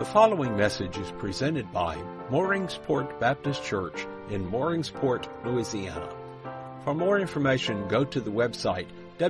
The following message is presented by Mooringsport Baptist Church in Mooringsport, Louisiana. For more information, go to the website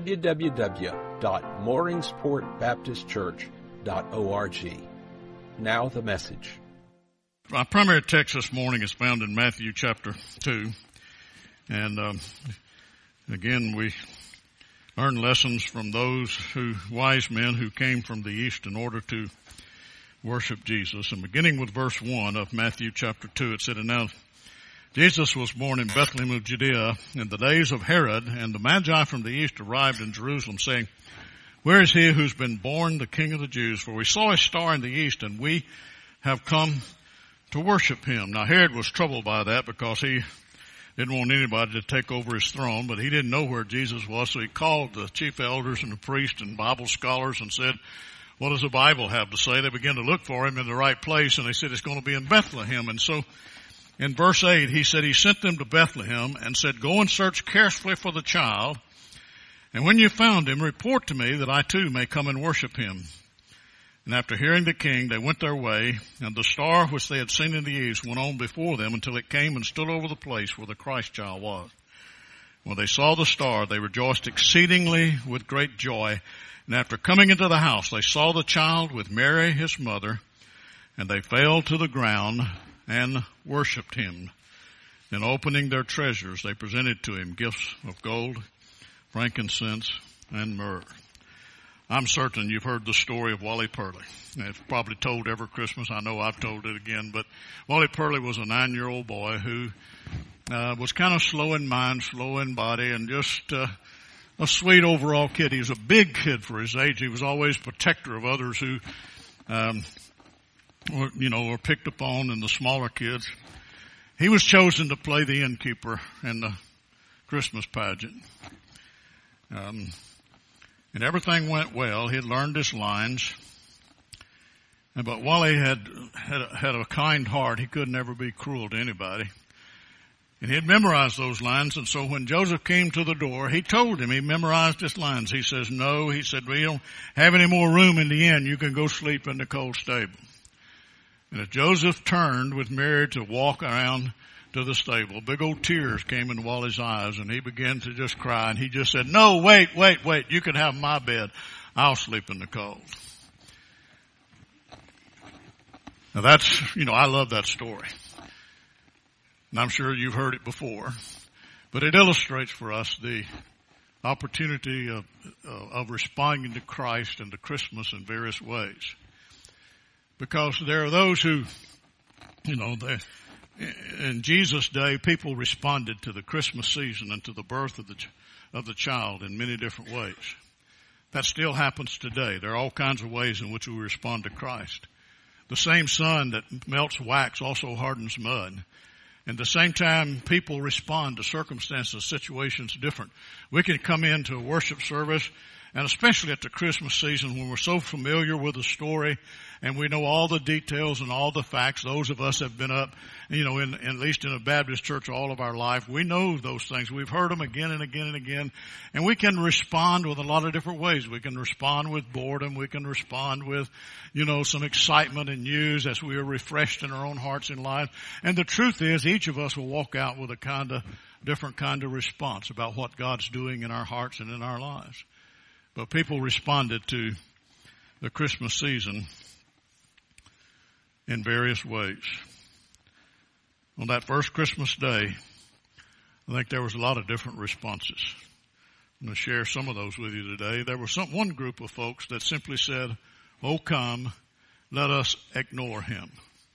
www.mooringsportbaptistchurch.org. Now the message. Our primary text this morning is found in Matthew chapter 2. And again, we learn lessons from those wise men who came from the east in order to worship Jesus. And beginning with verse 1 of Matthew chapter 2, it said, "And now Jesus was born in Bethlehem of Judea in the days of Herod, and the Magi from the east arrived in Jerusalem, saying, 'Where is he who's been born the King of the Jews? For we saw a star in the east, and we have come to worship him.'" Now Herod was troubled by that because he didn't want anybody to take over his throne, but he didn't know where Jesus was, so he called the chief elders and the priests and Bible scholars and said, "What does the Bible have to say?" They began to look for him in the right place, and they said it's going to be in Bethlehem. And so in verse 8, he said he sent them to Bethlehem and said, "Go and search carefully for the child, and when you found him, report to me that I too may come and worship him." And after hearing the king, they went their way, and the star which they had seen in the east went on before them until it came and stood over the place where the Christ child was. When they saw the star, they rejoiced exceedingly with great joy. And after coming into the house, they saw the child with Mary his mother, and they fell to the ground and worshipped him. Then opening their treasures, they presented to him gifts of gold, frankincense, and myrrh. I'm certain you've heard the story of Wally Purley. It's probably told every Christmas. I know I've told it again, but Wally Purley was a 9-year-old boy who was kind of slow in mind, slow in body, and just a sweet overall kid. He was a big kid for his age. He was always protector of others who, were picked upon, and the smaller kids. He was chosen to play the innkeeper in the Christmas pageant. And everything went well. He had learned his lines. But Wally had a kind heart. He could never be cruel to anybody. And he had memorized those lines, and so when Joseph came to the door, he told him, he memorized his lines. He says, "No," he said, "we don't have any more room in the inn. You can go sleep in the cold stable." And as Joseph turned with Mary to walk around to the stable, big old tears came into Wally's eyes, and he began to just cry, and he just said, "No, wait, you can have my bed. I'll sleep in the cold." Now that's, I love that story. And I'm sure you've heard it before, but it illustrates for us the opportunity of responding to Christ and to Christmas in various ways. Because there are those who, in Jesus' day, people responded to the Christmas season and to the birth of the child in many different ways. That still happens today. There are all kinds of ways in which we respond to Christ. The same sun that melts wax also hardens mud. And at the same time, people respond to circumstances, situations different. We can come into a worship service, and especially at the Christmas season when we're so familiar with the story and we know all the details and all the facts. Those of us have been up, at least in a Baptist church all of our life. We know those things. We've heard them again and again and again. And we can respond with a lot of different ways. We can respond with boredom. We can respond with, some excitement and news as we are refreshed in our own hearts and lives. And the truth is, each of us will walk out with a different kind of response about what God's doing in our hearts and in our lives. But people responded to the Christmas season in various ways. On that first Christmas day, I think there was a lot of different responses. I'm going to share some of those with you today. There was one group of folks that simply said, "Oh, come, let us ignore him."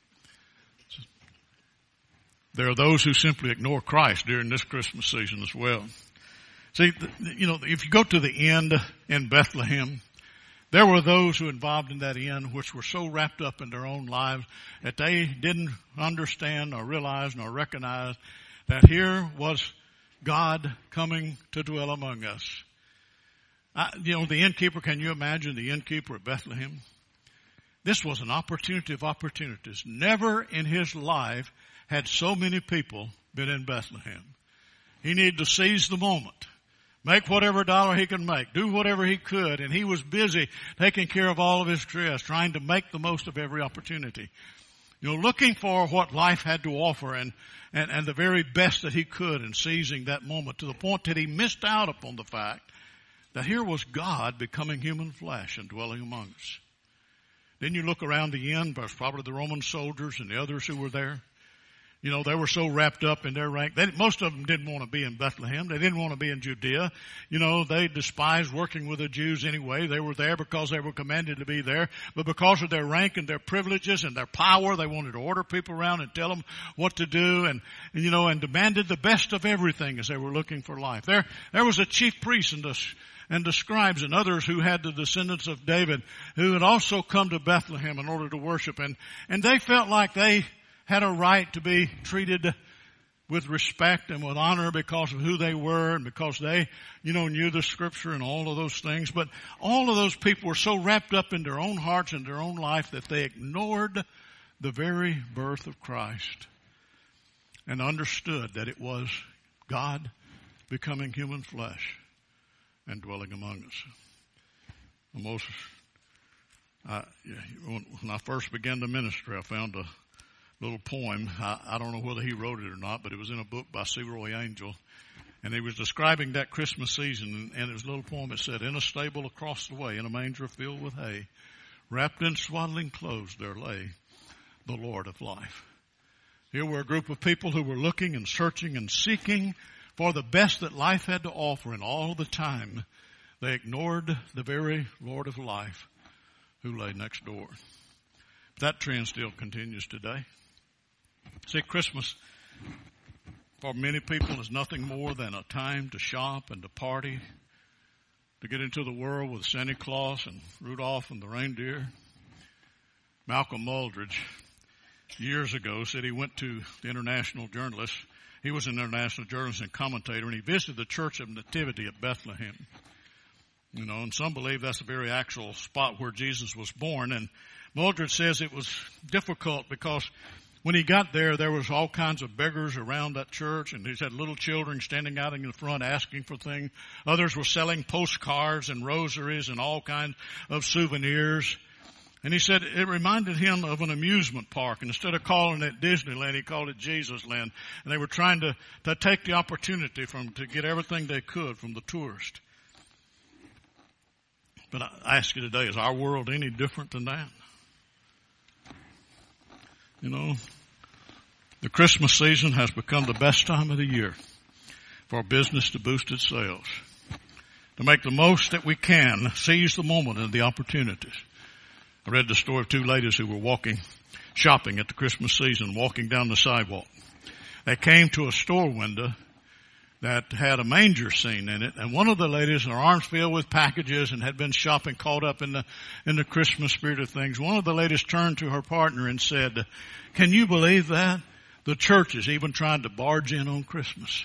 There are those who simply ignore Christ during this Christmas season as well. See, if you go to the inn in Bethlehem, there were those who involved in that inn which were so wrapped up in their own lives that they didn't understand or realize nor recognize that here was God coming to dwell among us. The innkeeper, can you imagine the innkeeper at Bethlehem? This was an opportunity of opportunities. Never in his life had so many people been in Bethlehem. He needed to seize the moment. make whatever dollar he could make, do whatever he could, and he was busy taking care of all of his stress, trying to make the most of every opportunity. Looking for what life had to offer and the very best that he could, and seizing that moment to the point that he missed out upon the fact that here was God becoming human flesh and dwelling among us. Then you look around the inn, there's probably the Roman soldiers and the others who were there. They were so wrapped up in their rank. Most of them didn't want to be in Bethlehem. They didn't want to be in Judea. They despised working with the Jews anyway. They were there because they were commanded to be there. But because of their rank and their privileges and their power, they wanted to order people around and tell them what to do and demanded the best of everything as they were looking for life. There was a chief priest and the scribes and others who had the descendants of David who had also come to Bethlehem in order to worship. And they felt like they had a right to be treated with respect and with honor because of who they were and because they, knew the scripture and all of those things. But all of those people were so wrapped up in their own hearts and their own life that they ignored the very birth of Christ and understood that it was God becoming human flesh and dwelling among us. When I first began the ministry, I found a little poem. I don't know whether he wrote it or not, but it was in a book by C. Roy Angel. And he was describing that Christmas season, and it was a little poem that said, "In a stable across the way, in a manger filled with hay, wrapped in swaddling clothes, there lay the Lord of life." Here were a group of people who were looking and searching and seeking for the best that life had to offer, and all the time they ignored the very Lord of life who lay next door. That trend still continues today. See, Christmas for many people is nothing more than a time to shop and to party, to get into the world with Santa Claus and Rudolph and the reindeer. Malcolm Muldridge, years ago, said he went to the international journalist. He was an international journalist and commentator, and he visited the Church of Nativity at Bethlehem. And some believe that's the very actual spot where Jesus was born. And Muldridge says it was difficult because when he got there, there was all kinds of beggars around that church, and he had little children standing out in the front asking for things. Others were selling postcards and rosaries and all kinds of souvenirs. And he said it reminded him of an amusement park. And instead of calling it Disneyland, he called it Jesus Land. And they were trying to take the opportunity to get everything they could from the tourist. But I ask you today, is our world any different than that? The Christmas season has become the best time of the year for business to boost its sales, to make the most that we can, seize the moment and the opportunities. I read the story of two ladies who were shopping at the Christmas season, walking down the sidewalk. They came to a store window that had a manger scene in it, and one of the ladies, her arms filled with packages and had been shopping, caught up in the Christmas spirit of things. One of the ladies turned to her partner and said, "Can you believe that? The church is even trying to barge in on Christmas."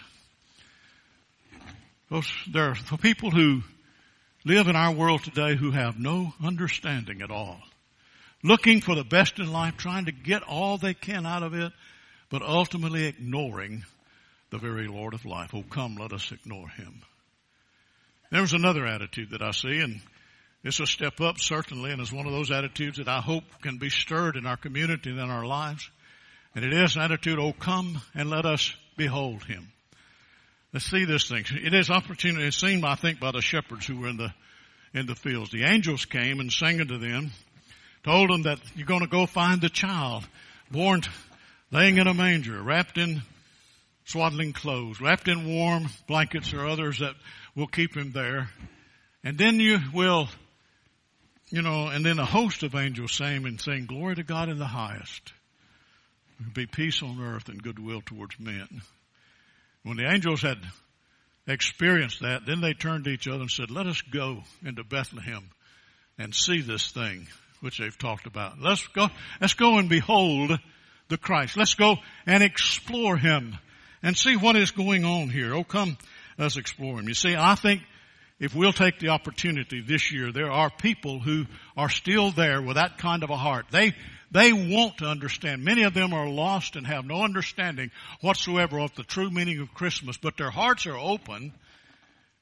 There are people who live in our world today who have no understanding at all, looking for the best in life, trying to get all they can out of it, but ultimately ignoring the very Lord of life. Oh, come, let us ignore him. There's another attitude that I see, and it's a step up, certainly, and it's one of those attitudes that I hope can be stirred in our community and in our lives. And it is an attitude, oh, come and let us behold him. Let's see this thing. It is opportunity. It's seen, I think, by the shepherds who were in the fields. The angels came and sang unto them, told them that you're going to go find the child born, laying in a manger, wrapped in swaddling clothes, wrapped in warm blankets or others that will keep him there. And then you will, and then a host of angels sang and saying, "Glory to God in the highest. There will be peace on earth and goodwill towards men." When the angels had experienced that, then they turned to each other and said, "Let us go into Bethlehem and see this thing which they've talked about. Let's go and behold the Christ. Let's go and explore him and see what is going on here. Oh, come, let's explore him." You see, I think if we'll take the opportunity this year, there are people who are still there with that kind of a heart. They want to understand. Many of them are lost and have no understanding whatsoever of the true meaning of Christmas, but their hearts are open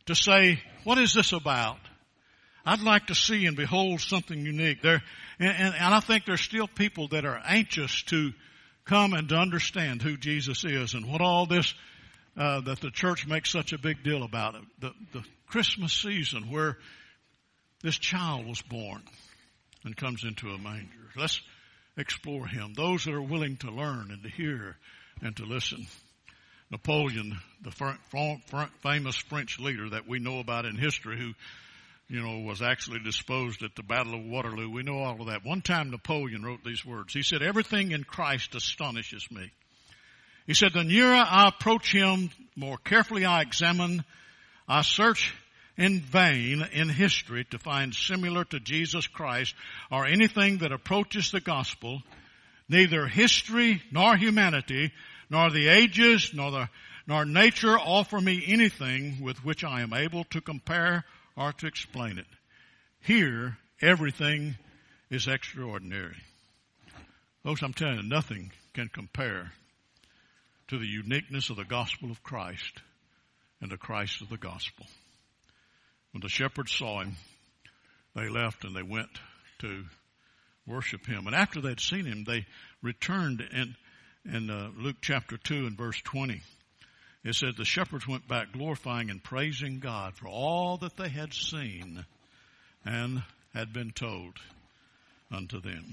to say, what is this about? I'd like to see and behold something unique. And I think there's still people that are anxious to come and to understand who Jesus is and what all this, that the church makes such a big deal about it. The Christmas season where this child was born and comes into a manger. Let's explore him. Those that are willing to learn and to hear and to listen. Napoleon, the famous French leader that we know about in history, who, was actually disposed at the Battle of Waterloo. We know all of that. One time Napoleon wrote these words. He said, everything in Christ astonishes me. He said, the nearer I approach him, the more carefully I examine. I search in vain in history to find similar to Jesus Christ or anything that approaches the gospel. Neither history nor humanity nor the ages nor nature offer me anything with which I am able to compare or to explain it. Here, everything is extraordinary. Folks, I'm telling you, nothing can compare to the uniqueness of the gospel of Christ and the Christ of the gospel. When the shepherds saw him, they left and they went to worship him. And after they'd seen him, they returned in Luke chapter 2 and verse 20. It said the shepherds went back glorifying and praising God for all that they had seen and had been told unto them.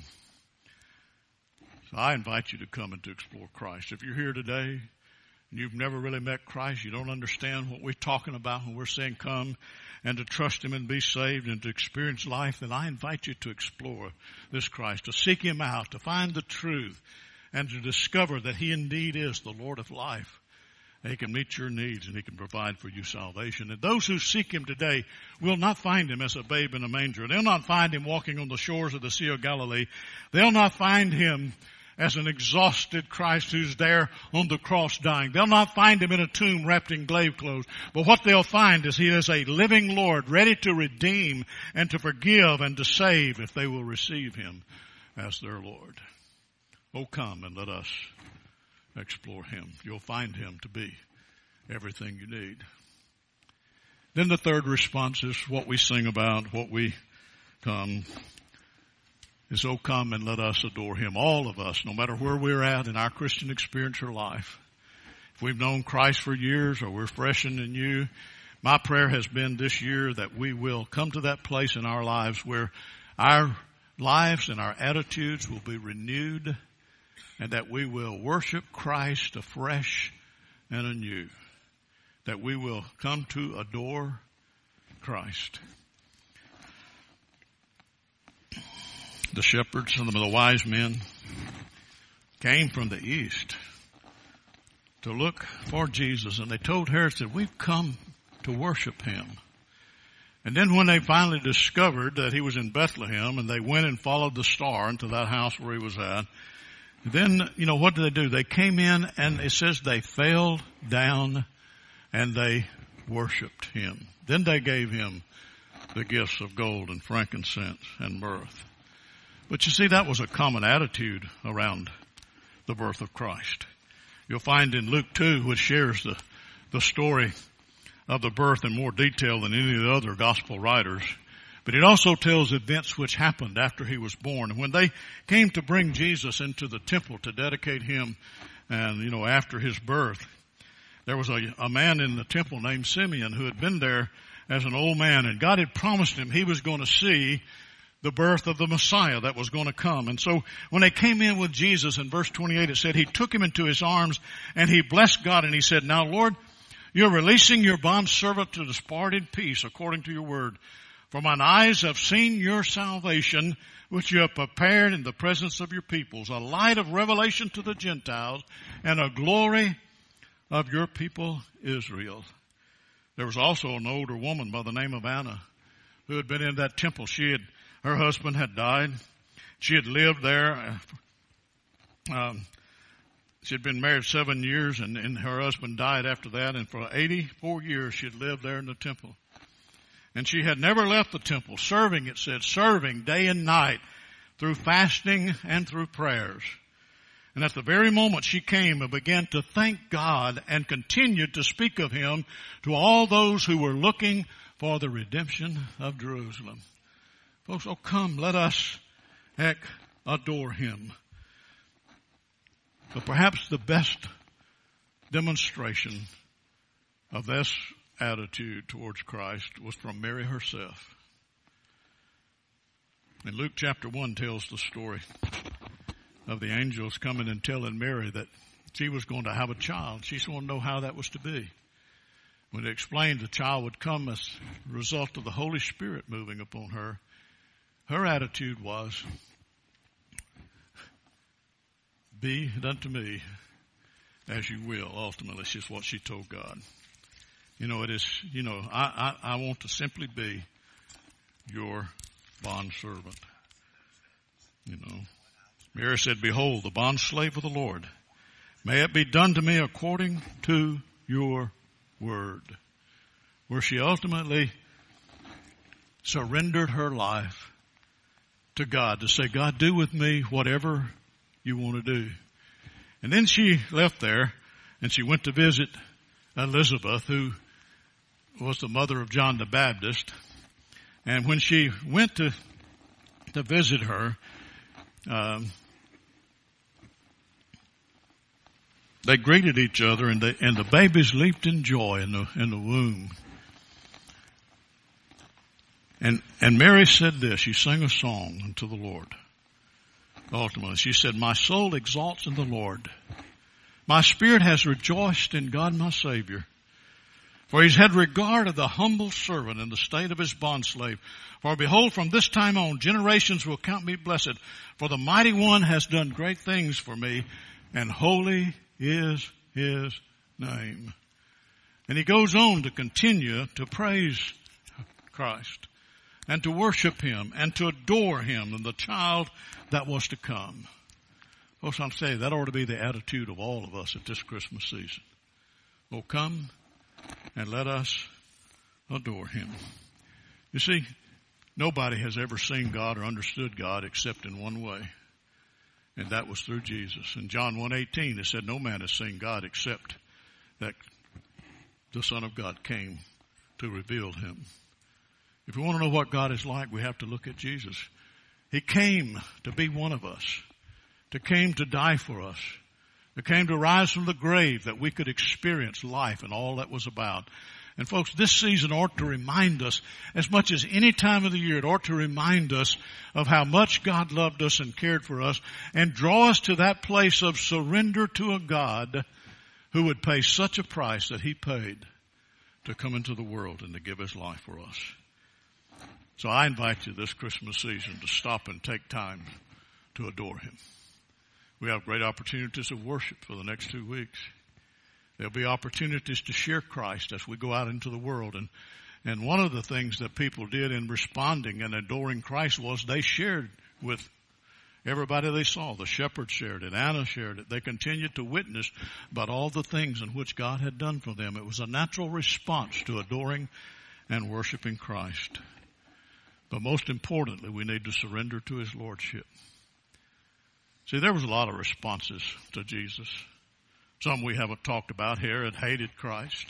So I invite you to come and to explore Christ. If you're here today and you've never really met Christ, you don't understand what we're talking about when we're saying come and to trust him and be saved and to experience life, then I invite you to explore this Christ, to seek him out, to find the truth, and to discover that he indeed is the Lord of life. He can meet your needs and he can provide for you salvation. And those who seek him today will not find him as a babe in a manger. They'll not find him walking on the shores of the Sea of Galilee. They'll not find him as an exhausted Christ who's there on the cross dying. They'll not find him in a tomb wrapped in grave clothes. But what they'll find is he is a living Lord, ready to redeem and to forgive and to save if they will receive him as their Lord. Oh, come and let us explore him. You'll find him to be everything you need. Then the third response is what we sing about, what we come, is oh come and let us adore him. All of us, no matter where we're at in our Christian experience or life. If we've known Christ for years or we're fresh and new, my prayer has been this year that we will come to that place in our lives where our lives and our attitudes will be renewed, and that we will worship Christ afresh and anew. That we will come to adore Christ. The shepherds, some of the wise men, came from the east to look for Jesus, and they told Herod that we've come to worship him. And then when they finally discovered that he was in Bethlehem, and they went and followed the star into that house where he was at, then, what did they do? They came in and it says they fell down and they worshiped him. Then they gave him the gifts of gold and frankincense and myrrh. But you see, that was a common attitude around the birth of Christ. You'll find in Luke 2, which shares the story of the birth in more detail than any of the other gospel writers. But it also tells events which happened after he was born. And when they came to bring Jesus into the temple to dedicate him, and, after his birth, there was a man in the temple named Simeon who had been there as an old man. And God had promised him he was going to see the birth of the Messiah that was going to come. And so when they came in with Jesus, in verse 28, it said he took him into his arms and he blessed God and he said, now, Lord, you're releasing your bondservant to depart in peace according to your word. For mine eyes have seen your salvation, which you have prepared in the presence of your peoples, a light of revelation to the Gentiles and a glory of your people Israel. There was also an older woman by the name of Anna who had been in that temple. Her husband had died. She had lived there. She had been married 7 years, and her husband died after that. And for 84 years, she had lived there in the temple. And she had never left the temple, serving, it said, serving day and night through fasting and through prayers. And at the very moment she came and began to thank God and continued to speak of him to all those who were looking for the redemption of Jerusalem. Folks, oh come, let us adore him. But perhaps the best demonstration of this attitude towards Christ was from Mary herself. And Luke chapter 1 tells the story of the angels coming and telling Mary that she was going to have a child. She just wanted to know how that was to be. When they explained the child would come as a result of the Holy Spirit moving upon her, her attitude was, be it unto me as you will. Ultimately, it's just what she told God. It is, I want to simply be your bondservant. Mary said, behold, the bondslave of the Lord. May it be done to me according to your word. Where she ultimately surrendered her life to God to say, God, do with me whatever you want to do. And then she left there and she went to visit Elizabeth, who was the mother of John the Baptist. And when she went to visit her, they greeted each other, and the babies leaped in joy in the womb. And Mary said this. She sang a song unto the Lord. Ultimately, she said, my soul exalts in the Lord. My spirit has rejoiced in God my Savior. For he's had regard of the humble servant in the state of his bondslave. For behold, from this time on, generations will count me blessed. For the mighty one has done great things for me, and holy is his name. And he goes on to continue to praise Christ and to worship him and to adore him and the child that was to come. Folks, I'm saying that ought to be the attitude of all of us at this Christmas season. Oh, come and let us adore him. You see, nobody has ever seen God or understood God except in one way. And that was through Jesus. In John 1:18, it said, no man has seen God except that the Son of God came to reveal him. If we want to know what God is like, we have to look at Jesus. He came to be one of us. He came to die for us. He came to rise from the grave that we could experience life and all that was about. And folks, this season ought to remind us, as much as any time of the year, it ought to remind us of how much God loved us and cared for us, and draw us to that place of surrender to a God who would pay such a price that he paid to come into the world and to give his life for us. So I invite you this Christmas season to stop and take time to adore him. We have great opportunities of worship for the next 2 weeks. There'll be opportunities to share Christ as we go out into the world. And one of the things that people did in responding and adoring Christ was they shared with everybody they saw. The shepherds shared it. Anna shared it. They continued to witness about all the things in which God had done for them. It was a natural response to adoring and worshiping Christ. But most importantly, we need to surrender to his lordship. See, there was a lot of responses to Jesus. Some we haven't talked about. Herod hated Christ.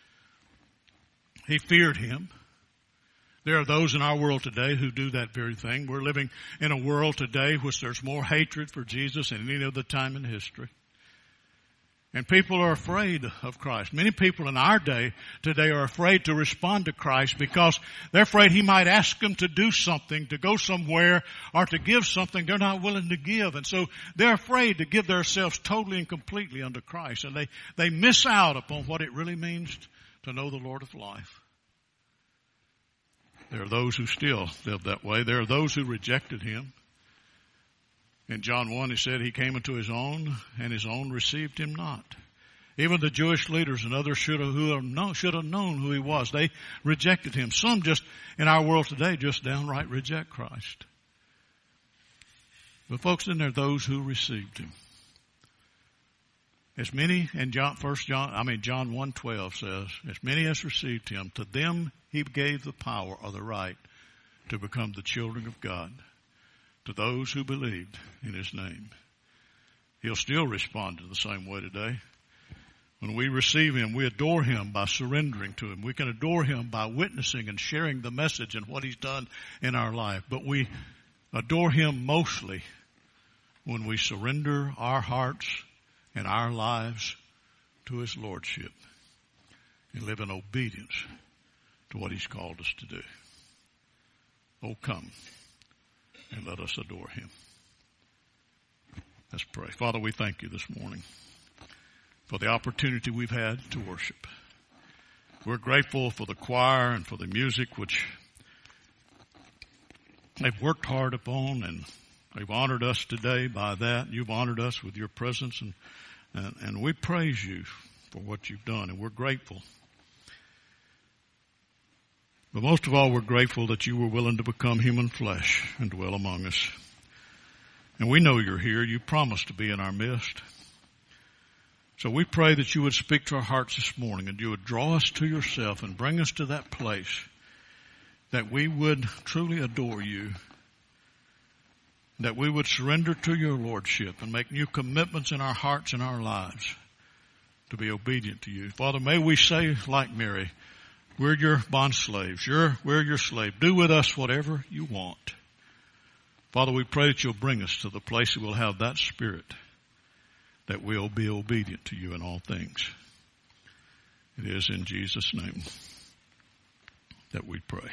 He feared him. There are those in our world today who do that very thing. We're living in a world today which there's more hatred for Jesus than any other time in history. And people are afraid of Christ. Many people in our day today are afraid to respond to Christ because they're afraid he might ask them to do something, to go somewhere, or to give something they're not willing to give. And so they're afraid to give themselves totally and completely unto Christ. And they miss out upon what it really means to know the Lord of life. There are those who still live that way. There are those who rejected him. In John 1, he said he came into his own, and his own received him not. Even the Jewish leaders and others should have known who he was. They rejected him. Some just, in our world today, just downright reject Christ. But folks, then there are those who received him. As many, and John 1:12 says, as many as received him, to them he gave the power or the right to become the children of God. To those who believed in his name. He'll still respond in the same way today. When we receive Him, we adore Him by surrendering to Him. We can adore Him by witnessing and sharing the message and what He's done in our life. But we adore Him mostly when we surrender our hearts and our lives to His Lordship and live in obedience to what He's called us to do. Oh, come and let us adore Him. Let's pray. Father, we thank You this morning for the opportunity we've had to worship. We're grateful for the choir and for the music which they've worked hard upon, and they've honored us today by that. You've honored us with Your presence, and we praise You for what You've done, and we're grateful. But most of all, we're grateful that You were willing to become human flesh and dwell among us. And we know You're here. You promised to be in our midst. So we pray that You would speak to our hearts this morning, and You would draw us to Yourself and bring us to that place that we would truly adore You, that we would surrender to Your Lordship and make new commitments in our hearts and our lives to be obedient to You. Father, may we say like Mary, we're Your bondslaves. We're Your slave. Do with us whatever You want. Father, we pray that You'll bring us to the place that we'll have that spirit, that we'll be obedient to You in all things. It is in Jesus' name that we pray.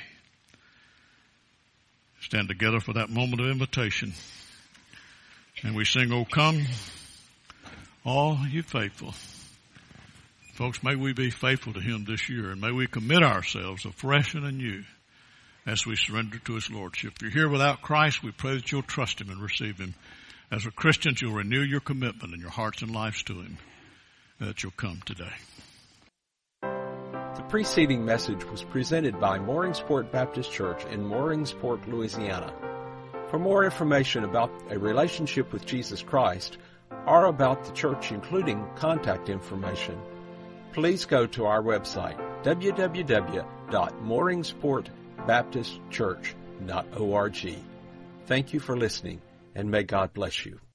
Stand together for that moment of invitation. And we sing, "Oh, come, all You faithful." Folks, may we be faithful to Him this year, and may we commit ourselves afresh and anew as we surrender to His Lordship. If you're here without Christ, we pray that you'll trust Him and receive Him. As a Christian, you'll renew your commitment in your hearts and lives to Him, and that you'll come today. The preceding message was presented by Mooringsport Baptist Church in Mooringsport, Louisiana. For more information about a relationship with Jesus Christ or about the church, including contact information, please go to our website, www.mooringsportbaptistchurch.org. Thank you for listening, and may God bless you.